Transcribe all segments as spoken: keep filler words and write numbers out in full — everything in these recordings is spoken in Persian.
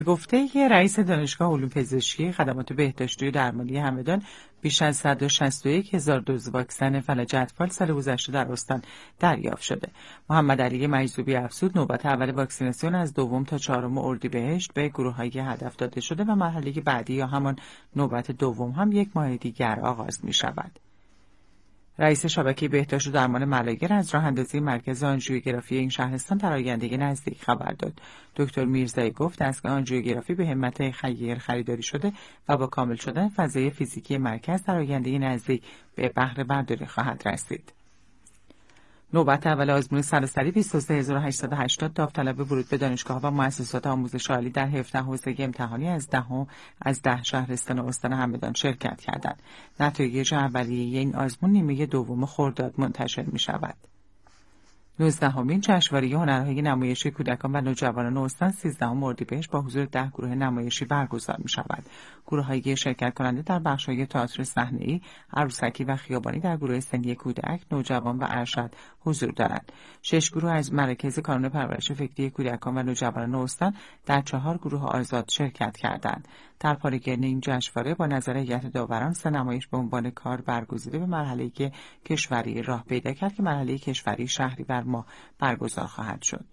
گفته که رئیس دانشگاه علوم پزشکی خدمات بهداشتی و درمانی همدان بیش از صد و شصت و یک هزار دوز واکسن فلج اطفال سال گذشته در استان دریافت شده. محمد علی مجذوبی افزود نوبت اول واکسیناسیون از دوم تا چهارم اردیبهشت به گروه‌های هدف داده شده و مرحله بعدی یا همان نوبت دوم هم یک ماه دیگر آغاز می شود. رئیس شبکه بهداشت و درمان ملاگر از راه اندازی مرکز آنژیوگرافی این شهرستان در آینده نزدیک خبر داد. دکتر میرزایی گفت دستگاه آنژیوگرافی به همت خیر خریداری شده و با کامل شدن فضای فیزیکی مرکز در آینده نزدیک به بهره برداری خواهد رسید. نوبت اول آزمون سراسری بیست و سه هزار و هشتصد و هشتاد داوطلب ورود به دانشگاه‌ها و مؤسسات آموزش عالی در هفده حوزه امتحانی از ده از ده شهرستان و استان همدان شرکت کردند. نتایج اولیه این آزمون نیمه دوم خرداد منتشر می‌شود. نوزدهمین جشنواره هنرهای نمایشی کودکان و نوجوانان استان سیزدهم اردیبهشت با حضور ده گروه نمایشی برگزار می‌شود. گروه‌های شرکت کننده در بخش‌های تئاتر صحنه‌ای، عروسکی و خیابانی در گروه سنی کودک، نوجوان و ارشد حضور دارند. شش گروه از مراکز کانون پرورش فکری کودکان و نوجوانان استان در چهار گروه آزاد شرکت کردند. در پاره‌گرد این جشنواره با نظر هیئت داوران سه نمایش به عنوان کار برگزیده به مرحله که کشوری راه پیدا کرد که مرحله کشوری شهریور ماه برگزار خواهد شد.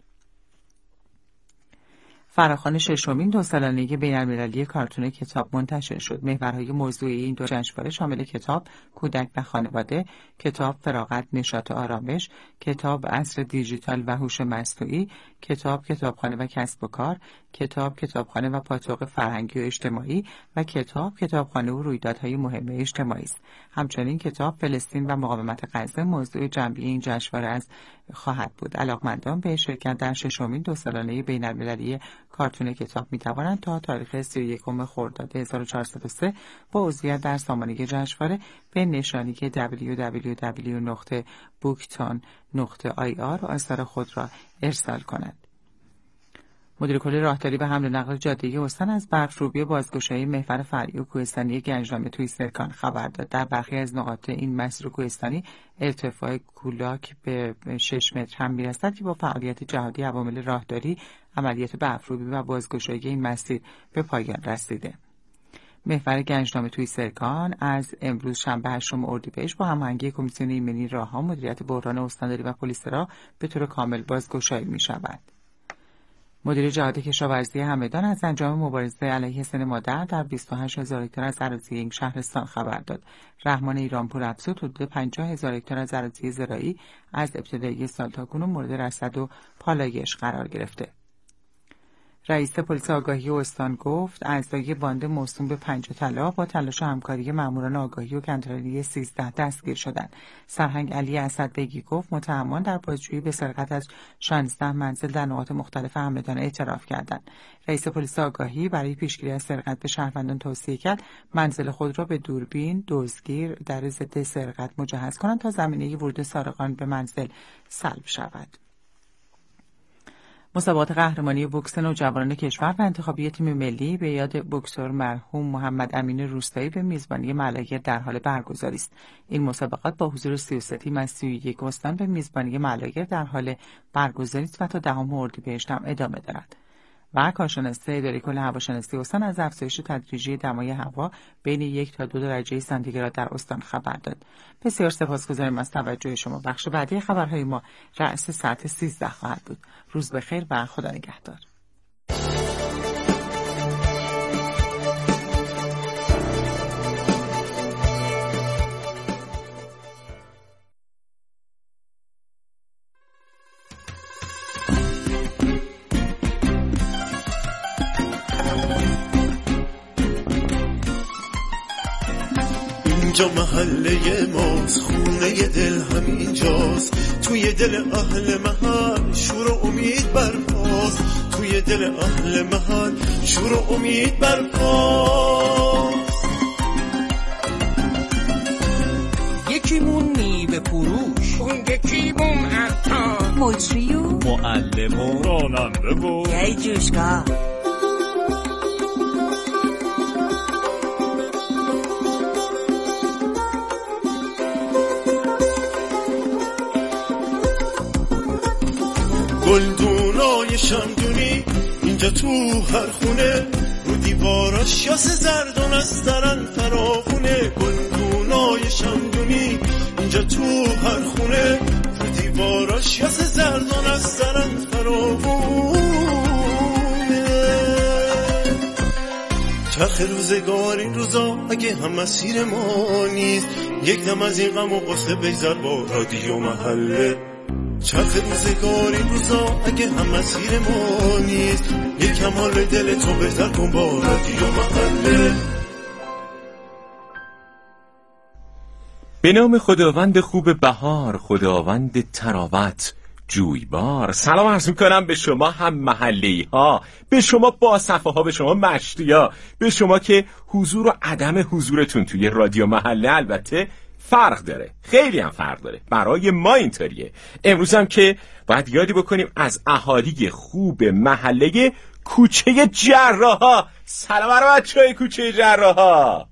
فراخوان ششمین دو سالانه بین‌المللی کارتون کتاب منتشر شد. محورهای موضوعی این دو جشنواره شامل کتاب، کودک و خانواده، کتاب فراغت، نشاط و آرامش، کتاب عصر دیجیتال و هوش مصنوعی، کتاب کتابخانه و کسب و کار، کتاب کتابخانه و پاتوق فرهنگی و اجتماعی و کتاب کتابخانه و رویدادهای مهم اجتماعی است. همچنین کتاب فلسطین و مقاومت غزه موضوع جنبی این جشنواره از خواهد بود. علاقمندان به شرکت در ششمین دو سالانه بین‌المللی کارتون کتاب می توانند تا تاریخ سی و یکم خرداد هزار و چهارصد و سه با عضویت در سامانه جشنواره به نشانی دبلیو دبلیو دبلیو نقطه بوکتون نقطه آی آر آثار خود را ارسال کنند. مدیر کل راهداری و حمل و نقل جاده استان از برف‌روبی بازگشایی محور فرعی و کوهستانی گنجنامه توی سرکان خبر داد. در برخی از نقاط این مسیر کوهستانی ارتفاع کولاک به شش متر هم می‌رسد که با فعالیت جهادی عوامل راهداری عملیات برف‌روبی و بازگشایی این مسیر به پایان رسیده. محور گنجنامه توی سرکان از امروز شنبه هشتم اردیبهشت با هماهنگی کمیسیون ایمنی راه‌ها، مدیریت بحران استانداری و پلیس راه به طور کامل بازگشایی می‌شود. مدیر جهاد کشاورزی همدان از انجام مبارزه علیه سن مادر در بیست و هشت هزار هکتار از اراضی این شهرستان خبر داد. رحمان ایرانپور افزود حدود پنجاه هزار هکتار از اراضی زراعی از ابتدای سال تاکنون مورد رصد و پالایش قرار گرفته. رئیس پلیس آگاهی استان گفت اعضای باند موسوم به پنج طلا با تلاش و همکاری ماموران آگاهی و کنترلی سیزده دستگیر شدند. سرهنگ علی اسدبگی گفت متهمان در بازجویی به سرقت از شانزده منزل در نقاط مختلف همدان اعتراف کردند. رئیس پلیس آگاهی برای پیشگیری از سرقت به شهروندان توصیه کرد منزل خود را به دوربین، دزدگیر در ضد سرقت مجهز کنند تا زمینه ورود سارقان به منزل سلب شود. مسابقات قهرمانی بوکس نوجوانان کشور و انتخابی تیم ملی به یاد بوکسور مرحوم محمد امین روستایی به میزبانی ملایر در حال برگزاری است. این مسابقات با حضور سی و سه تیم از سی و یک استان به میزبانی ملایر در حال برگزاری است و تا دهم اردیبهشت هم ادامه دارد. و کارشناسی اداره کل هواشناسی استان از افزایش تدریجی دمای هوا بین یک تا دو درجه سانتیگراد در استان خبر داد. بسیار سپاسگزاریم از توجه شما. بخش بعدی خبرهای ما رأس ساعت سیزده خواهد بود. روز بخیر و خدا نگهدار. اینجا محله ماست، خونه دل همینجاست، توی دل اهل محل شور و امید برپاست، توی دل اهل محل شور و امید برپاست. یکیمون میوه فروش، اون یکی بوم عطار، مجری و معلم و راننده و یه جوشگاه. گلدونای شمدونی اینجا تو هر خونه رو دیواراش یاس زردون از درن فراخونه گلگونای شمدونی اینجا تو هر خونه رو دیواراش یاس زردون از درن فراخونه چرخ روزگار این روزا اگه هم مسیر ما نیست یک دم از این غم و قصه بگذر با رادیو محله چرخ روزگار این روزا اگه هم مسیر ما نیست یک کمال دل تو بهتر کن با رادیو محله. به نام خداوند خوب بهار، خداوند تراوت جویبار، سلام عرض میکنم به شما هم محلی ها، به شما با صفحه ها، به شما مشتی ها، به شما که حضور و عدم حضورتون توی رادیو محله البته فرق داره، خیلی هم فرق داره. برای ما اینطوریه. امروز هم که باید یادی بکنیم از اهالی خوب محله کوچه جراحا. سلام برای بچه‌های کوچه جراحا.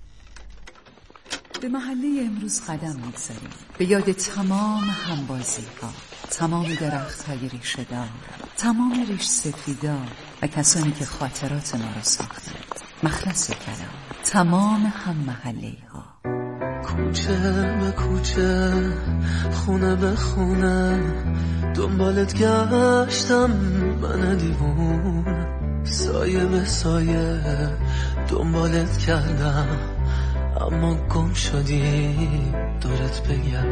به محله امروز قدم می‌گذاریم به یاد تمام همبازی‌ها، تمام درخت‌های ریشه‌دار، تمام ریش سفیدا و کسانی که خاطرات ما رو ساختند. مخلص کلام، تمام هم محله‌ها. کوچه به کوچه، خونه به خونه، دنبالت گشتم من دیوون، سایه به سایه دنبالت کردم، اما گم شدی دورت بگم.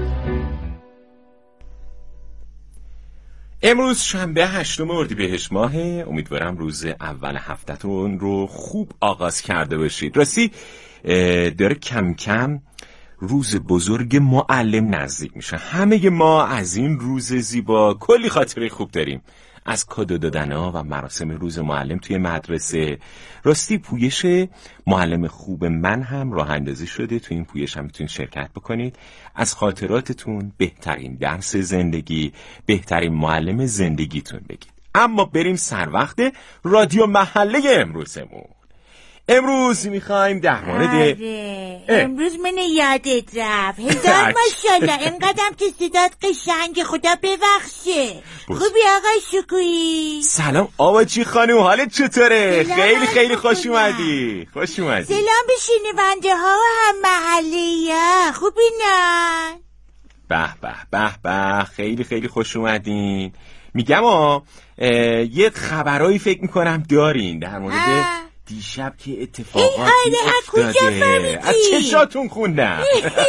امروز شنبه هشتم اردیبهشت ماه، امیدوارم روز اول هفته‌تون رو خوب آغاز کرده باشید. راستی داره کم کم روز بزرگ معلم نزدیک میشه. همه ما از این روز زیبا کلی خاطره خوب داریم، از کادو دادن‌ها و مراسم روز معلم توی مدرسه. راستی پویش معلم خوب من هم راه اندازی شده، توی این پویش هم میتونید شرکت بکنید، از خاطراتتون بهترین درس زندگی، بهترین معلم زندگیتون بگید. اما بریم سر وقت رادیو محله امروزمون. امروز میخوایم در مورد آره. امروز من یادت رفت. هزار ماشالله. اینقدرم که صدات قشنگ، خدا ببخشه. خوبی آقای شکویی؟ سلام آواجی خانم، حالت چطوره؟ خیلی خیلی خوش اومدی. خوش اومدی. سلام به شنونده ها و هم محلی ها. خوبی نه؟ به به به به، خیلی خیلی خوش اومدین. میگم آه یه خبرایی فکر میکنم دارین در مورد آه. دیشب که اتفاقاتی افتاده. از چشاتون خوندم.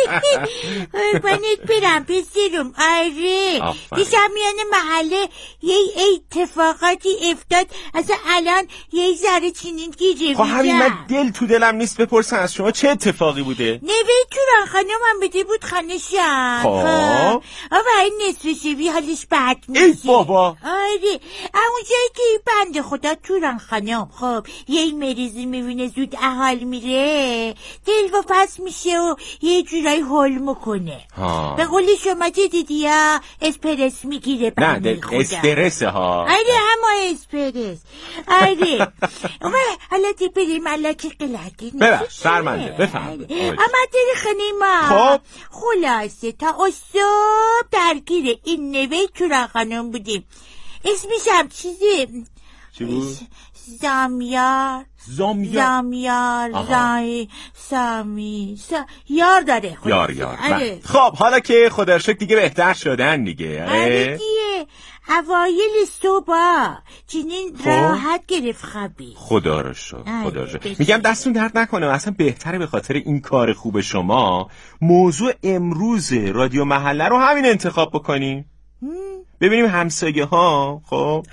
قربانت برم پسرم. آره دیشب میان محله یه اتفاقاتی افتاد، اصلا الان یه ذره چینین گیره. خب همین من دل تو دلم نیست بپرسن از شما چه اتفاقی بوده. نوی توران خانم هم بده بود خانه شم. خب آبا این نصف شوی حالش بد میشه. ای بابا. آره اون جایی که بنده خدا توران خانم خب یه مریضی میبینه زود احال میره، دل و پس میشه و یه جورایی حل میکنه. به قول شما چه دیدی یا اسپرس میگیره؟ نه ده استرسه ها. آره اما اسپرس. آره حالا دی بریم علاکه قلعتی نیست ببر سرمنده بفهم. اما داری خانه ما خب خلاصه تا اصاب درگیر این نوی توران خانم بودیم. اسمش هم چیزی چی بود؟ زامیار زامیار زامیار زای سامی سا... یار داره خود. یار یار خب حالا که خدا رو شکر دیگه بهتر شدن دیگه. آره دیگه اوایل صبح چنین راحت گرفت خوابی. خدا رو شکر خدا رو شکر. میگم دستون درد نکنه، اصلا بهتره به خاطر این کار خوب شما موضوع امروز رادیو محله رو همین انتخاب بکنیم. ببینیم همسایه ها. خب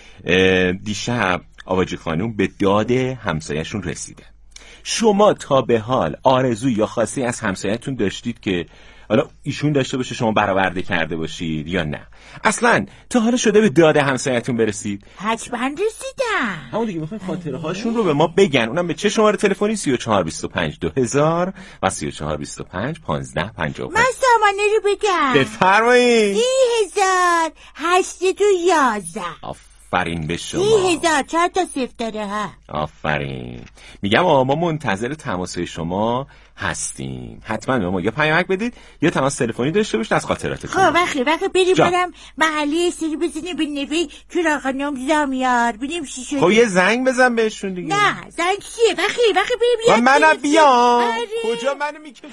دیشب آواجی خانم به داد همسایه‌شون رسیده. شما تا به حال آرزو یا خواسته از همسایه‌تون داشتید که حالا ایشون داشته باشه شما برآورده کرده باشید یا نه؟ اصلا تا حالا شده به داد همسایه‌تون برسید؟ حتما رسیدم. همون دیگه میخوایم خاطره هاشون رو به ما بگن. اونم به چه شماره تلفنی؟ سی و چهار بیست و پنج دو هزار و سی و چهار بیست و پنج پانزده پنجاه و پنج. من سامانه رو بگم. بفرمایید. سی هزار هشتصد و یازده. آفرین به شما. سی هزار چهار تا صفر داره ها. آفرین. میگم آقا ما منتظر تماس شما هستیم. حتما به ما یا پیامک بدید یا تماس تلفنی داشته باشید از خاطراتتون. خب وقتی وقتی بریم برم محله سری بزنیم به نوی چرا خانم زامیار ببینیم چی شده. خب یه زنگ بزن بهشون دیگه. نه زنگ چیه وقتی وقتی بریم یاد منم بیام. کجا منو میکشی؟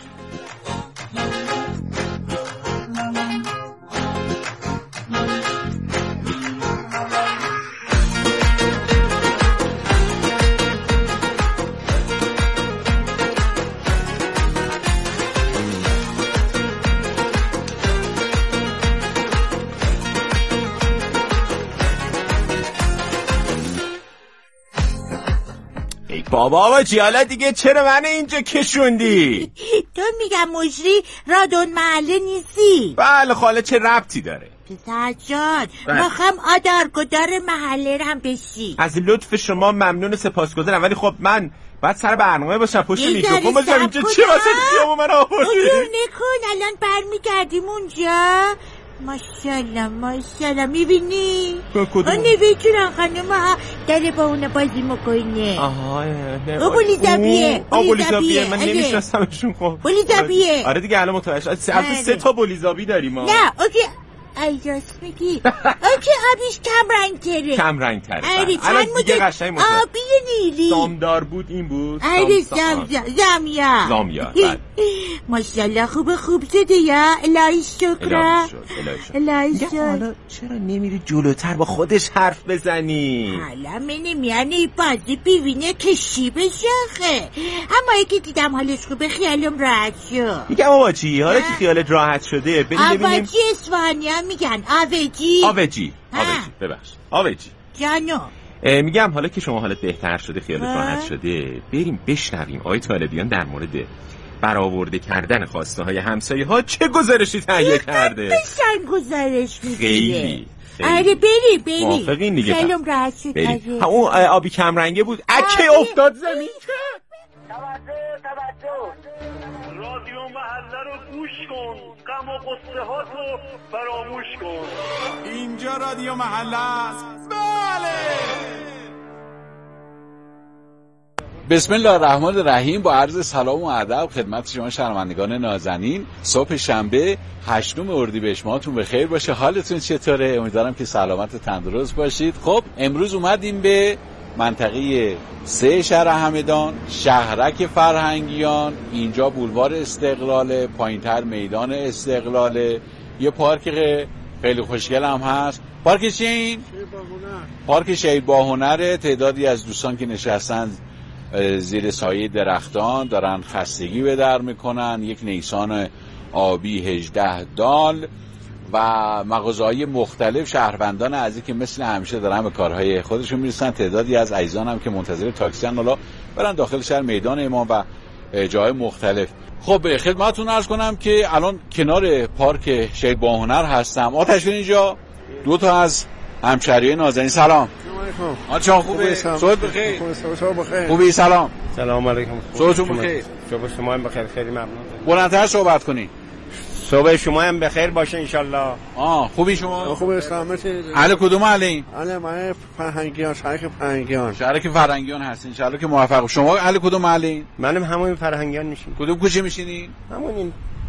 بابا آجی حالا دیگه چرا من اینجا کشوندی؟ تو میگم مجری رادون محله نیستی. بله خاله چه ربطی داره؟ پسر جان ما خم آدارگدار محله هم بشی. از لطف شما ممنون سپاسگزارم ولی خب من بعد سر برنامه باشم پشت میکروفون باشم اینجا چی واسه خیابون من آوردی؟ اونجور نکن الان برمیگردیم اونجا. ماشالله ماشالله میبینی؟ اون نویچوران خانم ها داره با اونه بازی مکنه. آها او بولیزابیه بولیزابیه من نمیشنستمشون. خب بولیزابیه. آره دیگه الان متوجه از سه تا بولیزابی داریم ما. نه اوکی ای راست میگی. اوکی آبیش کم رنگ تره کم رنگ تره الان دیگه قشنگ متوجه. آبی نیلی دامدار بود این بود. ای زامیا زامیا ماشالله خوب خوب شده یا الهی شکر الهی شکر. حالا چرا نمیری جلوتر با خودش حرف بزنی؟ حالا من میانی بازی بیوینه کشی بشاخه اما یکی دیدم حالش خوبه خیالم راحت شد. میگم آبا چی حالا که خیالت راحت شده بریم ببینیم. آبا چی اصفهانی ها میگن آوجی آوجی آوجی ببخش آوجی جانو. میگم حالا که شما حالت بهتر شده خیالت راحت شده بریم بشنویم آقای طالبیان در مورد برآورده کردن خواسته های همسایه ها چه گزارشی تهیه کرده. بسن گزارش میگیره خیلی آره بری بری موافقین دیگه. خیلیم راحت شد. اون آبی کم رنگه بود اکه افتاد زمین. توجه توجه رادیو محله رو گوش کن غم و قصه ها رو فراموش کن. اینجا رادیو محله است. بله بسم الله الرحمن الرحیم. با عرض سلام و ادب خدمت شما شنوندگان نازنین. صبح شنبه هشتم اردیبهشت ماهتون بخیر باشه. حالتون چطوره؟ امیدوارم که سلامت و تندرست باشید. خب امروز اومدیم به منطقه سه شهر همدان، شهرک فرهنگیان. اینجا بولوار استقلال، پایینتر میدان استقلال، یه پارک خیلی خوشگل هم هست. پارک چیه این؟ پارک شهید باهنر. تعدادی از دوستان که نشستن زیر سایه درختان دارن خستگی به در میکنن. یک نیسان آبی هجده دال و مغازه‌های مختلف. شهروندان عزیزی که مثل همیشه دارن به کارهای خودشون میرسن. تعدادی از عزیزان هم که منتظر تاکسی ان حالا برن داخل شهر میدان امام و جای مختلف. خب خدمتتون عرض کنم که الان کنار پارک شهید باهنر هستم. آتش اینجا دو تا از همشهریای نازنین. سلام علیکم. آقا خوبه؟ صحبت بخیر. صحبت بخیر. خوبی؟ سلام. سلام علیکم. صحبتون بخیر. صبح شما هم بخیر. خیلی ممنون. بلندتر صحبت کنی. صبح شما هم بخیر باشه ان شاء الله. آه خوبی شما؟ خوبه سلامتی. اهل کدوم اهلین؟ اهل من فرهنگیان، شهرک فرهنگیان. شهرک فرهنگیان هستین. ان شاء الله که موفق. شما اهل کدوم اهلین؟ منم همون فرهنگیان میشین. کدوم کوچه میشینین؟ همون.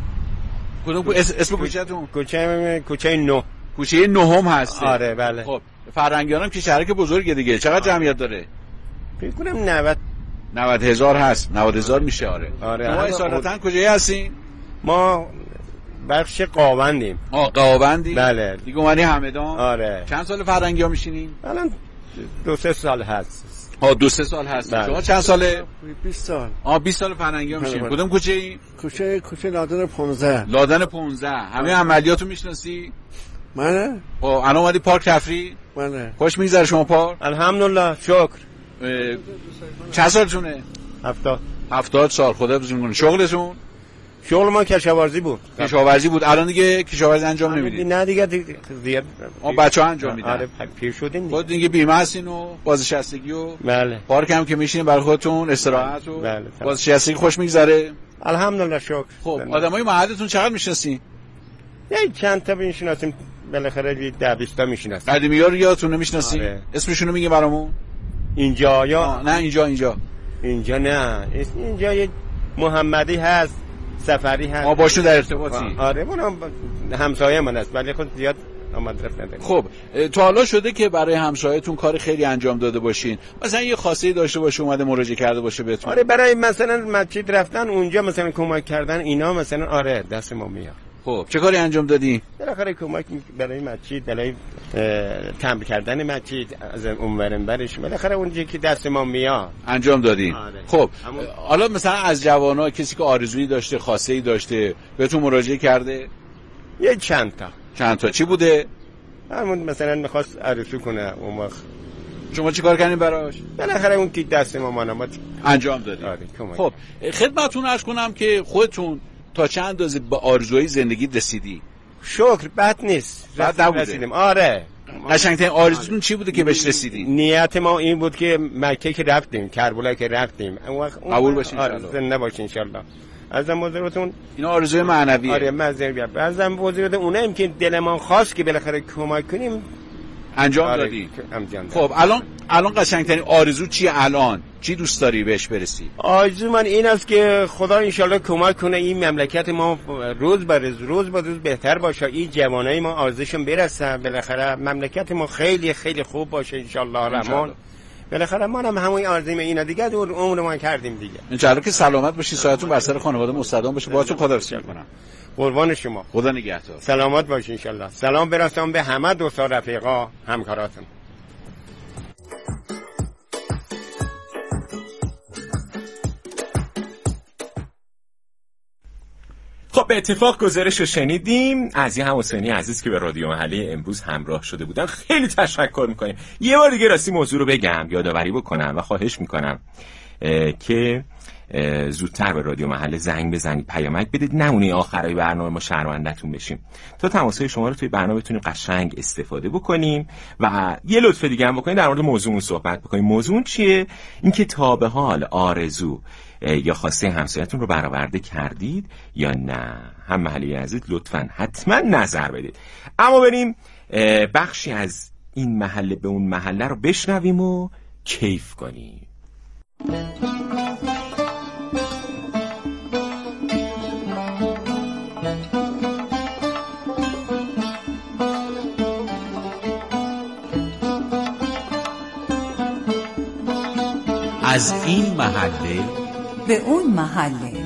کدوم اسم کوچه‌تون؟ کوچه کوچه نه. کوچه نهم هست. آره بله. خب فرهنگیانم که شهرک بزرگه دیگه. چقدر جمعیت داره؟ فکر کنم نود نود هزار هست. نود هزار میشه. آره. آره. شما اصالتا کجایی هستین؟ ما بخش قاوندیم. آه قاوندی؟ بله. دیگه اومدی همدان؟ آره. چند سال فرهنگی‌ها میشینین؟ الان دو سه سال هست. آه دو سه سال هست. بله. شما چند ساله؟ بیست سال. آه بیست سال فرهنگی‌ها میشین. کدوم کوچه ای؟ کوچه کوچه لادن پانزده. لادن پانزده. همه عملیاتو میشناسی؟ بله. خب الان اومدی پارک تفریح؟ بله. خوش میگذره شما پارک؟ الحمدلله شکر. چند سالتونه؟ هفتاد. هفتاد سال. خدا بزرگ کنه. شغلتون؟ شغل ما کشاورزی بود. کشاورزی بود. الان دیگه کشاورزی انجام نمیدید؟ نه دیگه زیاد. ما بچه‌ها انجام میدن. آره پیر شدین. خود دیگه بیمه هستین و بازنشستگی و بله. پارک هم که میشینین برای خودتون استراحت و بله. بازنشستگی خوش میگذره؟ الحمدلله شکر. خب آدمای محلتون چقدر میشناسین؟ یه چند تا میشناسیم. بالاخره ده بیست تا میشناسم. قدیمی‌ها رو یادتونه میشناسی؟ آره. اسمشون رو میگه برامون؟ اینجا یا نه اینجا اینجا اینجا نه اسم اینجا یه محمدی هست، سفری هست. ما باشون در ارتباطی؟ آره اونم همسایه من است ولی خود زیاد آمد رفت نداره. خب تا حالا شده که برای همسایه‌تون کار خیلی انجام داده باشین؟ مثلا یه خاصه‌ای داشته باشه اومده مراجعه کرده باشه بهتون؟ آره برای مثلا مسجد رفتن اونجا مثلا کمک کردن اینا مثلا آره دست ما میاد. خب چه کاری انجام دادی؟ بالاخره کمک برای مسجد، برای تمبر کردن مسجد از اونورن برش بالاخره اونجا که دست ما میاد انجام دادی. آره. خب حالا مثلا از جوانا کسی که آرزویی داشته، خاصه‌ای داشته بهتون مراجعه کرده؟ یه چند تا. چند تا چی بوده؟ همون مثلا می‌خواست عروسی کنه اون وقت. شما چی کار کردین براش؟ بالاخره اون که دست ما منامات انجام دادی. آره. خب خدمتتون عرض کنم که خودتون تا چند اندازه به آرزوهای زندگی رسیدی؟ شکر بد نیست. بد نبوده. رسیدیم. آره. قشنگترین آرزوتون چی بوده که بهش رسیدین؟ نیت ما این بود که مکه که رفتیم، کربلا که رفتیم. اون وقت قبول باشه ان شاء الله. زنده باشه ان شاء الله. ازم بزرگتون اینا آرزوی معنویه. آره مزر بیا. ازم بزرگتون اونایی که دلمان خواست که بالاخره کمک کنیم انجام آره. دادی. انجام خب الان الان قشنگترین آرزو چیه الان؟ چی دوست داری بهش برسی؟ آرزو من این است که خدا انشالله کمک کنه این مملکت ما روز به روز روز به روز بهتر باشه، این جوانای ما آرزوشون برسه، بالاخره مملکت ما خیلی خیلی خوب باشه انشالله رحمان. بالاخره ما هم همون آرزویم اینا دیگه دور عمر ما کردیم دیگه. انشالله که سلامت باشی، سایتون بر سر خانواده مستدام باشه. باهاتون خداحافظی می‌کنم. قربان شما. خدا نگهدار. سلامت باشین انشالله. سلام برسونم به همه دوستا، رفیقا، همکاراتون. خب به اتفاق گزارش رو شنیدیم از یه حسینی عزیز که به رادیو محلی امروز همراه شده بودن. خیلی تشکر میکنیم. یه بار دیگه راستی موضوع رو بگم، یادآوری بکنم و خواهش میکنم که زودتر به رادیو محله زنگ بزنید، پیامک بدید، نمونه آخرای برنامه ما شرمنده‌تون بشیم. تا تماسهای شما رو توی برنامه بتونیم قشنگ استفاده بکنیم و یه لطف دیگه هم بکنید، در مورد موضوعمون صحبت بکنیم. موضوع چیه؟ اینکه تا به حال آرزو یا خواسته همسایه‌تون رو برآورده کردید یا نه؟ هم محله عزیز لطفاً حتما نظر بدید. اما بریم بخشی از این محله به اون محله رو بشنویم و کیف کنیم. از این محله به اون محله.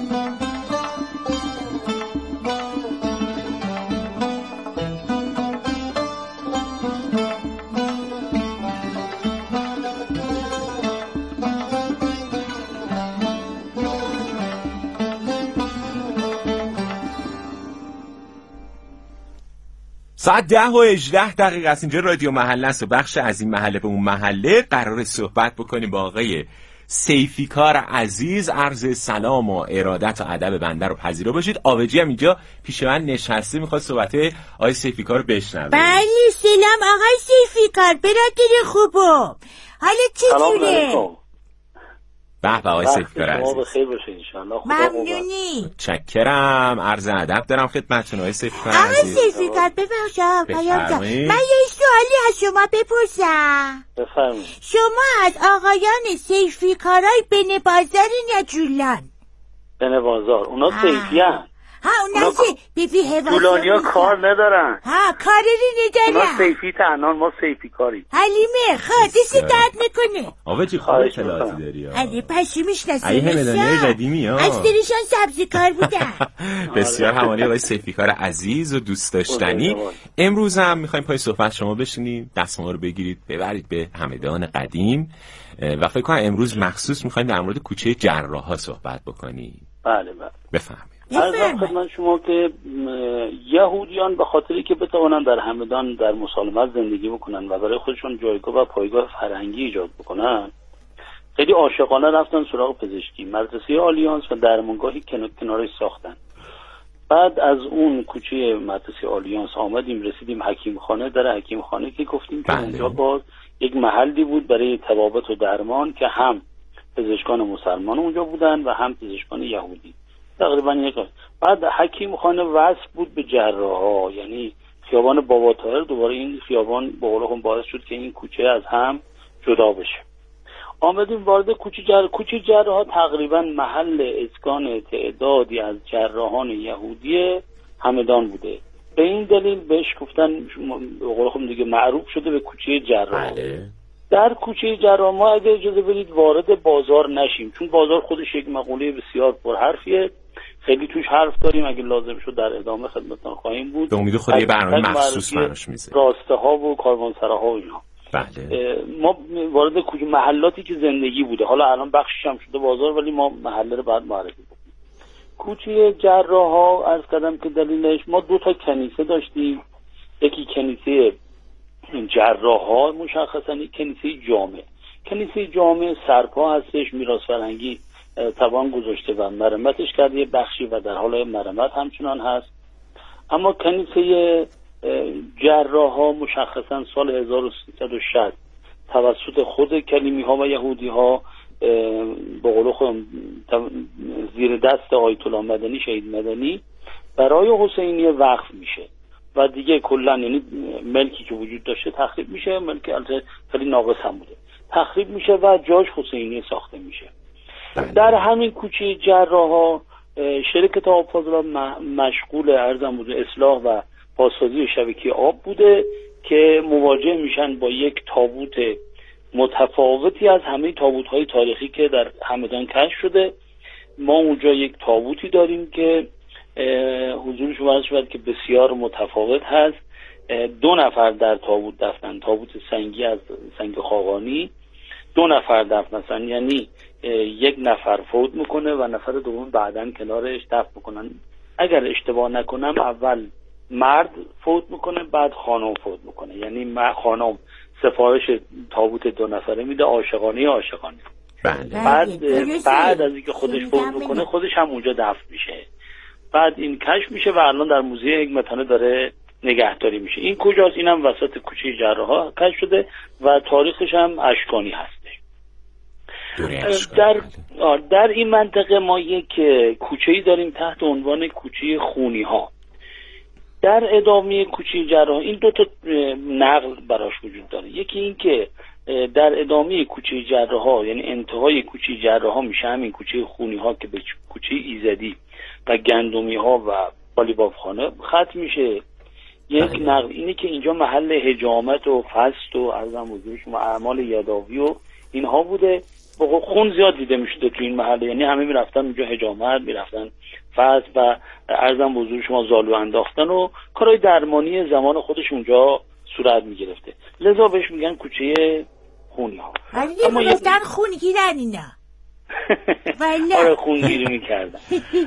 ساعت ده و هجده دقیقه است. اینجا رادیو محله است و بخش از این محله به اون محله قرار صحبت بکنیم با آقای سیفیکار عزیز. عرض سلام و ارادت و ادب بنده رو پذیرا باشید. آوجی هم اینجا پیش من نشسته، میخواد صحبت آقای سیفیکار رو بشنوه. بله سلام آقای سیفیکار، برادر خوبم، حالا چطوره؟ به به آقای سیفیکار عزیز، شما بخیر باشید ان شاء الله. ممنونی. چکرم. عرض ادب دارم خدمتتون آقای سیفیکار عزیز. آقای سیفیکار ببخشید پیام جان، من یه سوالی از شما بپرسم. بفرمایید. شما از آقایان سیفیکارای بن بازارین یا جولان؟ بن بازار. اونا سیفیان. ها اونا که بیبی هوا جولانیا کار ندارن. ها کاری ندارن. اونا سیفی تنان، ما سیفی کاری. حلیمه خودش درد میکنه. آوجی خوب اطلاعاتی داری. علی پشیمیش نسیم ای همدانی قدیمی ها. از دریشان سبزی کار بودن. بسیار همانی آقای سیفیکار عزیز و دوست داشتنی. امروز هم میخوایم پای صحبت شما بشینیم، دست ما رو بگیرید ببرید به همدان قدیم و فکر کنم امروز مخصوص میخوایم در مورد کوچه جراحا صحبت بکنیم. بله بله. بفرمایید. عرض خدمت شما که یهودیان به خاطری که بتوانن در همدان در مسالمت زندگی بکنن و برای خودشون جایگاه و پایگاه فرهنگی ایجاد بکنن، خیلی عاشقانه رفتن سراغ پزشکی. مدرسه آلیانس و درمانگاهی کنارش ساختن. بعد از اون کوچه مدرسه آلیانس آمدیم رسیدیم حکیم خانه. در حکیم خانه که گفتیم که اونجا باز یک محلی بود برای طبابت و درمان که هم پزشکان مسلمان اونجا بودن و هم پزشکان یهودی. تقریبا یک بعد حکیم خانه وصل بود به جراحا، یعنی خیابان بابا طاهر، دوباره این خیابان به قول خودم باعث شد که این کوچه از هم جدا بشه. آمدیم وارد کوچه جراح. کوچه جراح تقریبا محل اسکان تعدادی از جراحان یهودی همدان بوده. به این دلیل بهش گفتن به قول خودم دیگه معروف شده به کوچه جراح. بله. در کوچه جراح ما اگه اجازه بدید وارد بازار نشیم، چون بازار خودش یک مقوله بسیار پرحرفیه، خیلی توش حرف داریم، اگه لازم شد در ادامه خدمتتون خواهیم بود. به امید خدا یه برنامه مخصوص براش میذاریم. راسته ها و کاروانسراها و اینا. بله. ما وارد کوچه محلاتی که زندگی بوده، حالا الان بخشش هم شده بازار، ولی ما محله رو بعد معرفی بکنیم. کوچه جراحا عرض کردم که دلیلش ما دو تا کنیسه داشتیم، یکی کنیسه جراحا مشخصا، یک کنیسه جامع. کنیسه جامع سرپا هستش، میراث فرهنگی توان گذاشته و مرمتش کرده یه بخشی و در حال مرمت همچنان هست. اما کنیسه جراحا مشخصا سال هزار و سیصد و شصت توسط خود کلیمی ها و یهودی ها به قول خودم زیر دست آیت الله مدنی شهید مدنی برای حسینیه وقف میشه و دیگه کلا یعنی ملکی که وجود داشته تخریب میشه، ملک البته خیلی ناقص هم بوده، تخریب میشه و جاش حسینیه ساخته میشه. در همین کوچه جراحا شرکت آب فاضلاب مشغول ارزم بوده اصلاح و بازسازی شبکه آب بوده که مواجه میشن با یک تابوت متفاوتی از همه تابوت‌های تاریخی که در همدان کشف شده. ما اونجا یک تابوتی داریم که حضورش وارد شد که بسیار متفاوت هست. دو نفر در تابوت دفنن، تابوت سنگی از سنگ خاقانی، دو نفر دفنن، یعنی یک نفر فوت میکنه و نفر دوم بعداً کنارش دفن میکنن. اگر اشتباه نکنم اول مرد فوت میکنه بعد خانم فوت میکنه، یعنی خانم سفارش تابوت دو نفره میده، عاشقانه عاشقانه. بله. بعد بعد از اینکه خودش فوت میکنه خودش هم اونجا دفن میشه. بعد این کشف میشه و الان در موزه حکمتانه داره نگهداری میشه. این کجاست؟ اینم وسط کوچه جراحا کشف شده و تاریخش هم اشکانی هستش. در در این منطقه ما یک کوچه‌ای داریم تحت عنوان کوچه خونی ها. در ادامه کوچه جراحا این دو تا نقل براش وجود داره. یکی این که در ادامه کوچه جراحا یعنی انتهای کوچه جراحا میشه همین کوچه خونی ها که به کوچه ایزدی و گندمی ها و قالیبافخانه ختم میشه. یک نقل اینه که اینجا محل حجامت و فست و عرضم حضور شما اعمال یداوی و اینها بوده. خون زیاد دیده میشده تو این محله، یعنی همه میرفتن اونجا حجامت، میرفتن فست و عرضم حضور شما زالو انداختن و کارهای درمانی زمان خودش اونجا صورت میگرفته، لذا بهش میگن کوچه خونی ها. اما میرفتن خونگیرن اینا. آره خونگیری میکردن.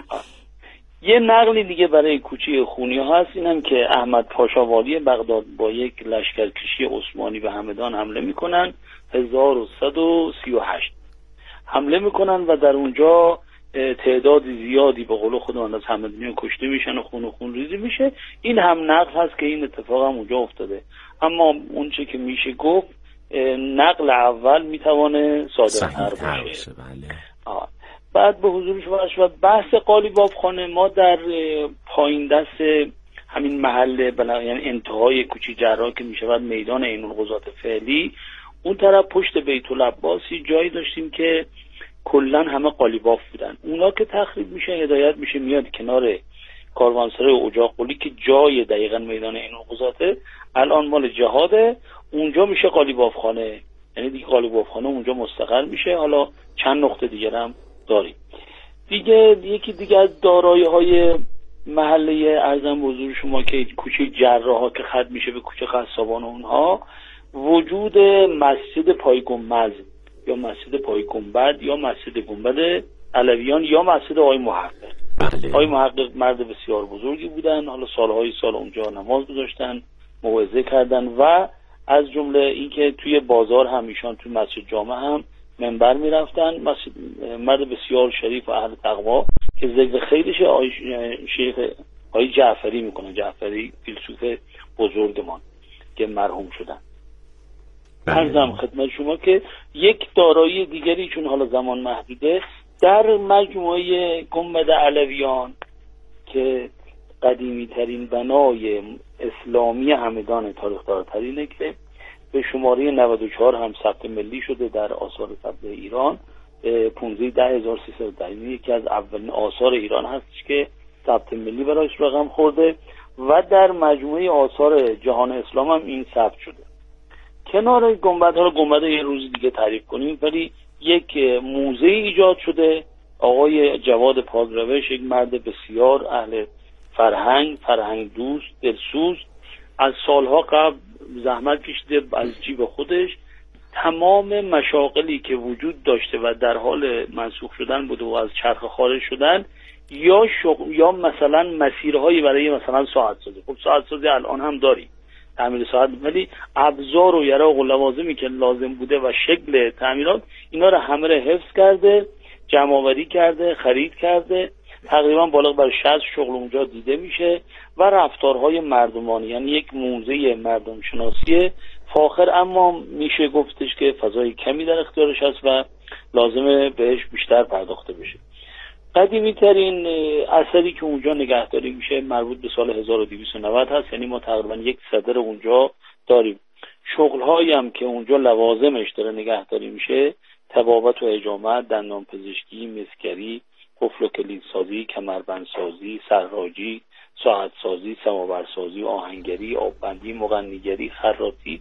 یه نقلی دیگه برای کوچه خونی ها هست، اینم که احمد پاشا والی بغداد با یک لشکرکشی عثمانی به همدان حمله میکنن. هزار و صد و سی و هشت حمله میکنن و در اونجا تعداد زیادی به قول خودمان از همدانیان کشته میشن و خون و خون ریزی میشه. این هم نقل هست که این اتفاق هم اونجا افتاده، اما اون چه که میشه گفت نقل اول میتوانه صادق‌تر باشه. آه. بعد به حضور شما شد بحث قالیبافخانه. ما در پایین دست همین محله یعنی انتهای کوچه جراح که میشود میدان عین القضات فعلی، اون طرف پشت بیت العباسی جایی داشتیم که کلا همه قالیباف بودن. اونا که تخریب میشه هدایت میشه میاد کنار کاروانسرای اجاق قلی که جای دقیقاً میدان عین القضاته، الان مال جهاده، اونجا میشه قالیبافخانه، یعنی دیگه قالیبافخانه اونجا مستقر میشه. حالا چند نقطه دیگه هم داریم دیگه. یکی دیگه از دارایی‌های محله ارزم حضور شما که کوچه جراحا که ختم میشه به کوچه قصابان اونها، وجود مسجد پای گنبد یا مسجد پای گنبد یا مسجد گنبد علویان یا مسجد آقای محقق. آقای محقق مرد بسیار بزرگی بودن، حالا سالهای سال اونجا نماز گذاشتن، موعظه کردن و از جمله اینکه توی بازار هم ایشان توی مسجد جامع هم منبر میرفتن. مرد بسیار شریف و اهل تقوا که ذکر خیرش آقای شیخ آقای جعفری میکنه، جعفری فیلسوف بزرگمان که مرحوم شدن. عرضم خدمت شما که یک دارایی دیگری چون حالا زمان محدوده، در مجموعه گنبد علویان که قدیمی ترین بنای اسلامی همدان تاریخ دارتر اینه که به شماره نود و چهار هم ثبت ملی شده در آثار طبع ایران، پانزده ده هزار و سیصد و ده، یکی از اولین آثار ایران هستش که ثبت ملی برایش رقم خورده و در مجموعه آثار جهان اسلام هم این ثبت شده. کنار گنبد ها رو گنبد یه روز دیگه تعریف کنیم، ولی یک موزه ایجاد شده. آقای جواد پاکروش، یک مرد بسیار اهل فرهنگ، فرهنگ دوست، دلسوز، از سالها قبل زحمت کشیده از جیب خودش تمام مشاغلی که وجود داشته و در حال منسوخ شدن بوده و از چرخ خارج شدن، یا شغل یا مثلا مسیرهایی برای مثلا ساعت سازی. خب ساعت سازی الان هم داریم، تعمیر ساعت، ولی ابزار و یراق و لوازمی که لازم بوده و شکل تعمیرات، اینا رو همه رو حفظ کرده، جمع آوری کرده، خرید کرده. تقریبا بالغ بر شصت شغل اونجا دیده میشه و رفتارهای مردمانی، یعنی یک موزه مردم شناسی فاخر، اما میشه گفتش که فضای کمی در اختیارش هست و لازمه بهش بیشتر پرداخته بشه. قدیمی ترین اثری که اونجا نگهداری میشه مربوط به سال هزار و دویست و نود هست، یعنی ما تقریبا یک صدر اونجا داریم. شغلهایی هم که اونجا لوازمش داره نگهداری میشه، طبابت و حجامت، دندان پزشکی، مسگری، قفل و کلید سازی، کمربند سازی، سراجی، ساعت سازی، سماور سازی، آهنگری، آببندی، مغنیگری، خراطی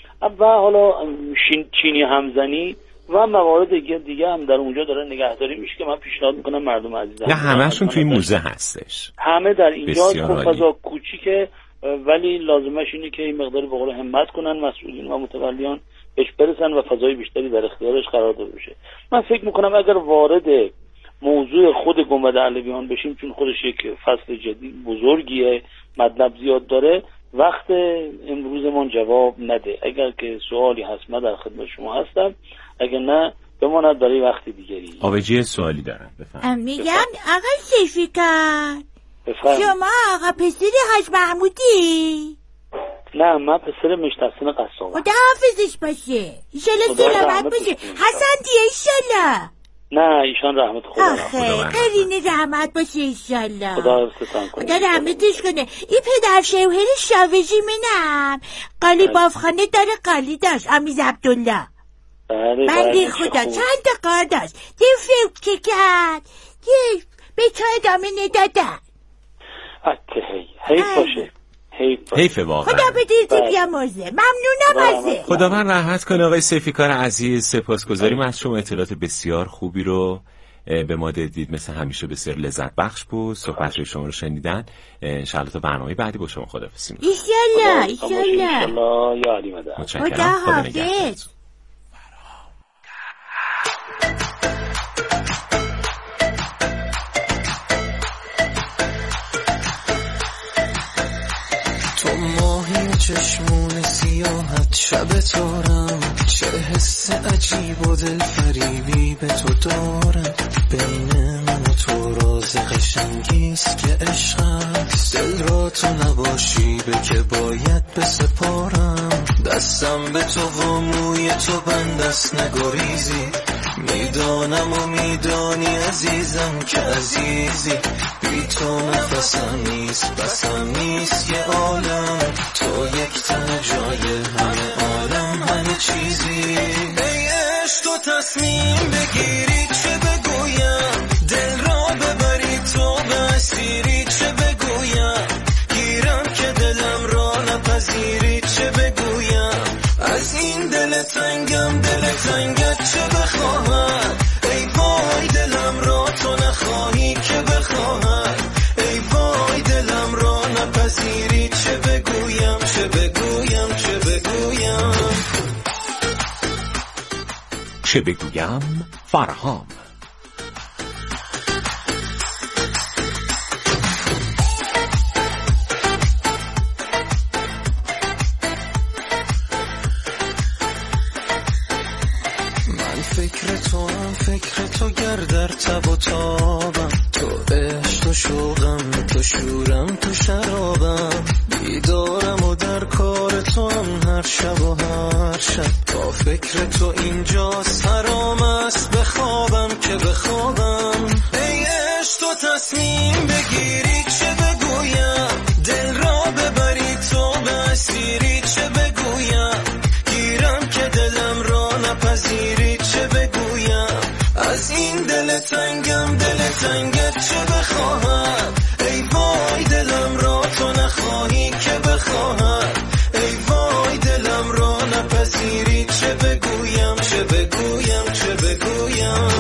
و حالا چینی همزنی و موارد دیگه دیگه هم در اونجا داره نگهداری میشه که من پیشنهاد میکنم مردم عزیزم. نه همه‌شون توی موزه هستش. همه در اینجا. خب فضا کوچیکه ولی لازمش اینه که این مقدار به قول همت کنن مسئولین و متولیان بهش برسن و فضای بیشتری در اختیارش قرار داده بشه. من فکر میکنم اگر وارد موضوع خود گنبد اهلویان بشیم، چون خودش یک فصل جدید بزرگیه، مطلب زیاد داره، وقت امروزمون جواب نده. اگر که سوالی هست من در خدمت شما هستم، اگر نه بماند برای وقت دیگری. آبجی سوالی دارم، بفرمایید. میگم آقای سیفیکان، شما آقا پسر حاج محمودی؟ نه من پسر مشتحسن قصاب. خدا حافظش باشه، ایشالله سلامت باشه. حسن دیه ایشالله. نه ایشان رحمت خدا آخه قرینه رحمت باشه ایشالله. خدا حفظتان کنه، خدا رحمتش کنه. این پدر شوهر شاوجی منم قالی بافخانه داره، قالی داشت امیز عبدالله. بنده خدا چند تا قار داشت، دی فکر که کرد دی به تو ادامه ندادن. اکه هی حیف باشه، حیف واقعا. خدا بدید بیا مرزه. ممنونم ازه. خدا من رحمت کنه. آقای سیفیکار عزیز سپاسگزاریم از شما، اطلاعات بسیار خوبی رو به ما دادید، مثل همیشه بسیار لذت بخش بود. صحبت شما رو شنیدن. انشاءالله تا برنامه بعدی با شما خداحافظی می‌کنم. ایشالله ایشالله ایشالله یا علی مدد. خدا حافظ. چشمون سیاحت شب تارم، چه حس عجیب و دل فریبی به تو دارم. بین من و تو راز قشنگیست که عشق هست، دل را تو نباشی به که باید بسپارم. دستم به تو و موی تو بند است نگریزی، میدانم و میدانی عزیزم که عزیزی. بی تو نفسم نیست بسم نیست یه عالم، تو یک تن جای همه عالم همه چیزی. ای عشق تو تصمیم بگیری چه بگویم، دل را ببری تو به اسیری چه بگویم. گیرم که دلم را نپذیری چه بگویم، از این دل تنگم دل تنگت چه بخواهم. ای وای دلم را تو نخواهی که بخواهم، ای وای دلم را نپذیری چه بگویم چه بگویم چه بگویم چه بگویم. فرهام فکر تو هم فکر تو گر در تب و تابم، تو عشق و شوقم تو شورم تو شرابم. بیدارم و در کار تو هم هر شب و هر شب، با فکر تو اینجاست حرام است بخوابم که بخوابم. ای عشق تو تصمیم بگیری چه بگویم، دل را ببری از این دل تنگم دل تنگت چه بخواهم